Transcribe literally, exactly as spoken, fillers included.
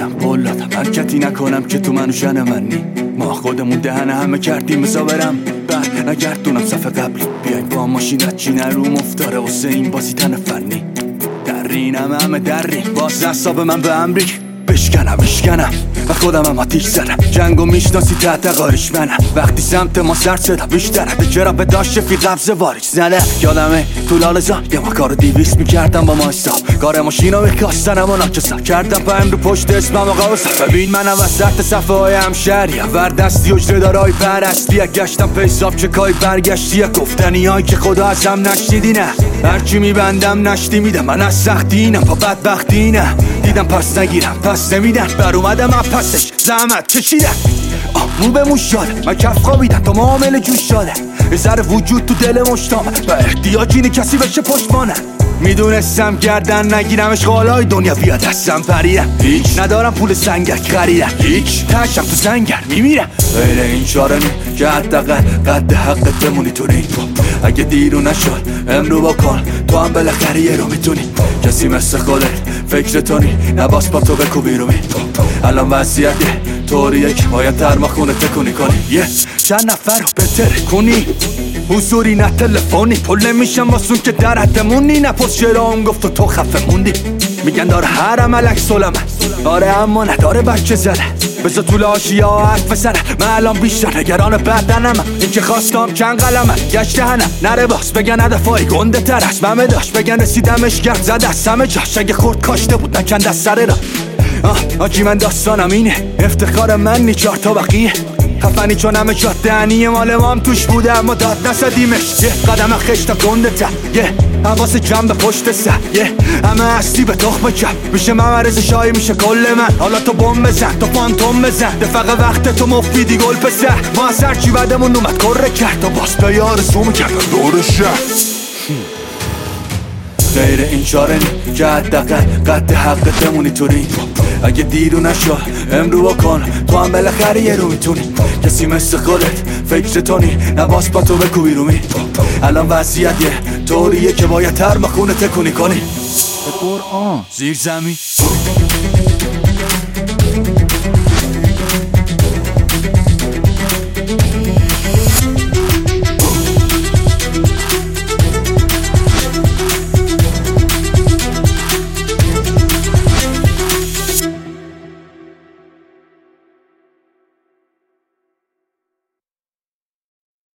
دیدم قولاتم حرکتی نکنم که تو منو شن منی. ما خودمون دهن همه کردیم بزا برم بعد نگردونم صف قبلی. بیای با ماشینت چی نرو مفتاره واسه این بازی تن فنی. درینم همه دری باز اصاب من به امریک بشکنم بشکنم و خودم هم آتیش زدم. جنگو میشناسی تحت قارش منم. وقتی سمت ما سر صدا بیشتره به چرا به داشت فی قبض واریش زنه. یادمه تو لالزا یه ما کارو دیویست میکردم با ما حساب. کار ماشینو میکاستنم و ناکسم کردم پایم رو پشت اسمم و قوسم. ببین منم وسط صفحه های همشهری وردستی اجره دارای پرستی. گشتم پیساب چه کای برگشتی گفتنی هایی که خدا از هم نشنیدی. نه هرچی میبندم نشتی میدم من از سختی اینم پا بدبختی اینم. دیدم پس نگیرم پس نمیدن بر اومدم از پسش زحمت چشیدم. مو به مو شاده من کف خوابیدم تا معامل جوش شاده. یه ذره وجود تو دل مشتامه و احتیاج اینه کسی بشه پشتمانه. میدونستم گردن نگیرمش غالای دنیا بیا دستم پریدم. هیچ ندارم پول سنگک خریدم هیچ تشم تو سنگر میمیرم. غیر این چاره نی که حداقل قد حقت بمونی تو رینگ. اگه دیرو نشد امرو بکن تو هم بالاخره یه رو میتونی. کسی مثل خودت فکر تونی نباس با تو بکو بیرومی. الان وضعیته طوریه که باید ترماخونه تکونی کنی. یه چند نفر رو بهتره کنی حضوری نه تلفنی. پل نمیشم واسون که در حدمونی. نپرس چرا اون گفت و تو خفه موندی. میگن داره هر عملک سلمه داره اما نداره بچه زده. بذار طول آشیا حرف بزنه من الان بیشتر نگران بدنم. این که خواستم چند قلمه گشت دهنم نره باز بگن هدفای گنده تر از ممه داشت. بگن رسیدمش گرد زد از همه جاش. اگه خورد کاشته بود نکند از سره را. آه آجی من داستانم اینه افتخار من نی چار تا بقیه خفنی چون همه جات دهنی مال ما هم توش بوده اما داد نسدیمش. یه قدم خشتا گنده تر یه حواس جمع به پشت سر یه همه هستی به تخم کم. میشه ممرز شایی میشه کل من. حالا تو بوم بزن تو فانتوم بزن دفق وقت تو مفیدی گل پسر. ما از هرچی بعدمون اومد کره کرد تا باز به یار سوم کردن دور شهر. غیر این چاره نی که حداقل قد حقت بمونی تو رینگ. اگه دیرو نشد امرو بکن تو هم بالاخره یه رو میتونی. کسی مثل خودت فکر تونی نباس با تو بکو بیرومی. الان وضعیت یه طوریه که باید ترماخونه تکونی کنی. به قرآن زیر زمین